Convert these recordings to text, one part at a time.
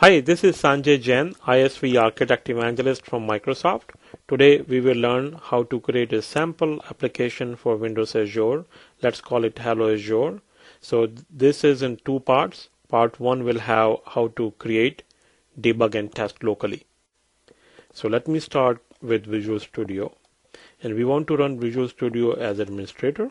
Hi, this is Sanjay Jain, ISV Architect Evangelist from Microsoft. Today we will learn how to create a sample application for Windows Azure. Let's call it Hello Azure. So this is in two parts. Part 1 will have how to create, debug and test locally. So let me start with Visual Studio. And we want to run Visual Studio as administrator.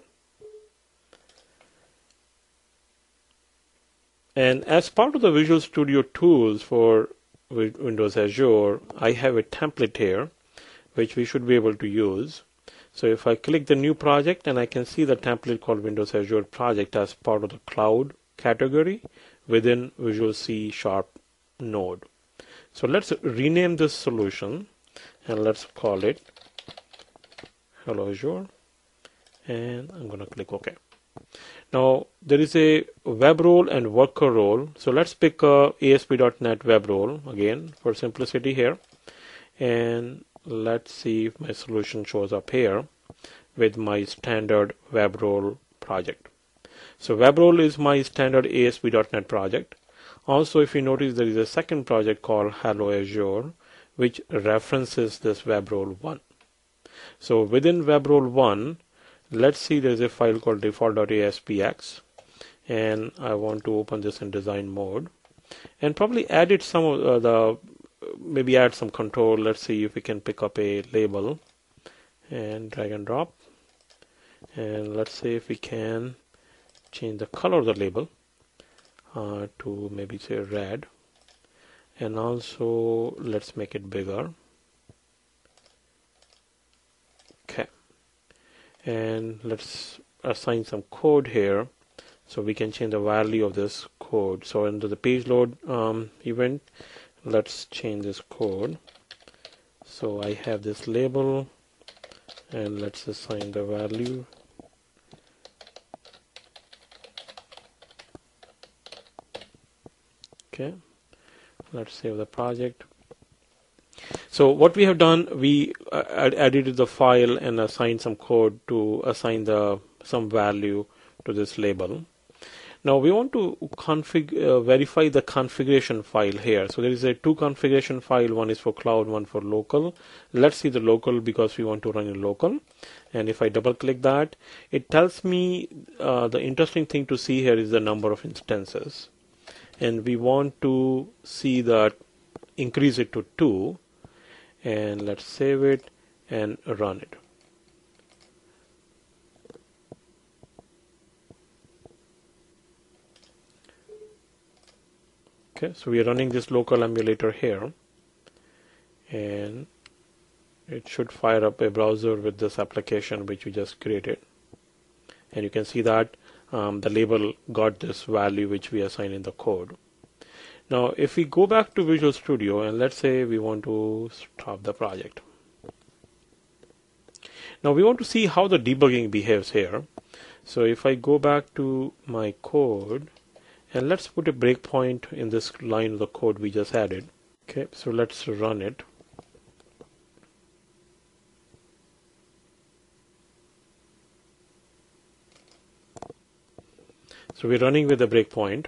And as part of the Visual Studio tools for Windows Azure, I have a template here which we should be able to use. So if I click the new project, and I can see the template called Windows Azure project as part of the cloud category within Visual C# node. So let's rename this solution and let's call it Hello Azure, and I'm going to click OK. Now there is a web role and worker role. So let's pick a ASP.NET web role again for simplicity here, and let's see if my solution shows up here with my standard web role project. So web role is my standard ASP.NET project. Also, if you notice, there is a second project called Hello Azure which references this web role 1. So within web role 1, let's see, there's a file called default.aspx, and I want to open this in design mode and probably edit some of maybe add some control. Let's see if we can pick up a label and drag and drop, and let's see if we can change the color of the label to maybe say red, and also let's make it bigger. Okay. And let's assign some code here so we can change the value of this code. So under the page load event, let's change this code. So I have this label, and let's assign the value. Okay, let's save the project. So what we have done, we edited the file and assigned some code to assign some value to this label. Now we want to verify the configuration file here. So there is a two configuration file. One is for cloud, one for local. Let's see the local because we want to run in local. And if I double click that, it tells me the interesting thing to see here is the number of instances. And we want to see that increase it to 2. And let's save it and run it. Okay, so we are running this local emulator here, and it should fire up a browser with this application which we just created. And you can see that the label got this value which we assigned in the code. Now if we go back to Visual Studio and let's say we want to stop the project. Now we want to see how the debugging behaves here. So if I go back to my code and let's put a breakpoint in this line of the code we just added. Okay, so let's run it. So we're running with a breakpoint.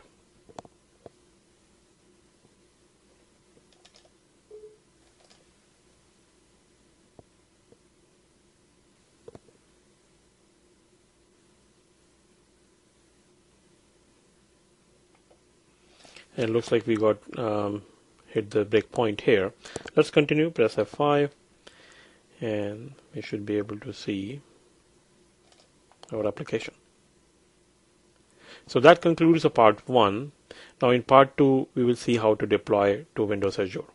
And it looks like we got hit the breakpoint here. Let's continue, press F5, and we should be able to see our application. So that concludes the part 1. Now in part 2, we will see how to deploy to Windows Azure.